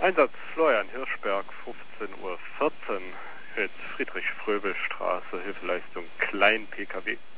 Einsatz Florian Hirschberg, 15:14 Uhr, Friedrich-Fröbel-Straße, Hilfeleistung Klein-Pkw.